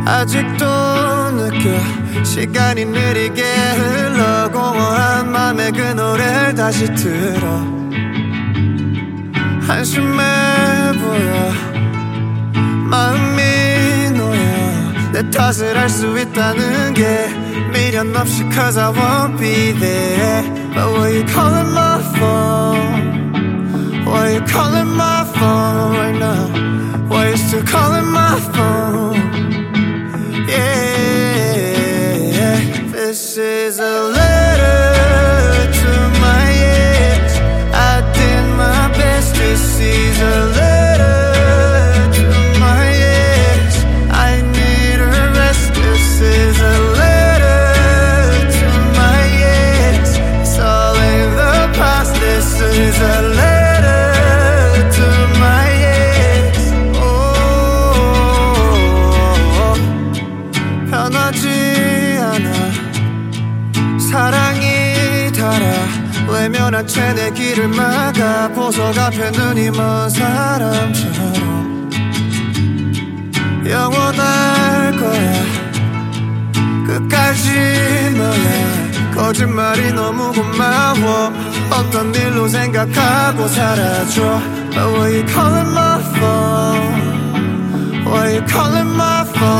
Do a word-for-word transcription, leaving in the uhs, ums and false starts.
아직도 느껴 시간이 느리게 흘러 공허한 맘에 그 노래를 다시 들어 한심해 보여 마음이 놓여 내 탓을 할 수 있다는 게 미련 없이 cause I won't be there But why you calling my phone Why you calling my phone right now Why you still calling my phone Yeah This is a letter to my ex I did my best This is a letter to my ex I need a rest This is a letter to my ex It's all in the past This is a letter to my ex oh, 변하지 않아 사랑이 달아 외면한 채 내 길을 막아 보석 앞에 눈이 먼 사람처럼 영원할 거야 끝까지 너야 거짓말이 너무 고마워 어떤 일로 생각하고 살아줘 But why you calling my phone Why you calling my phone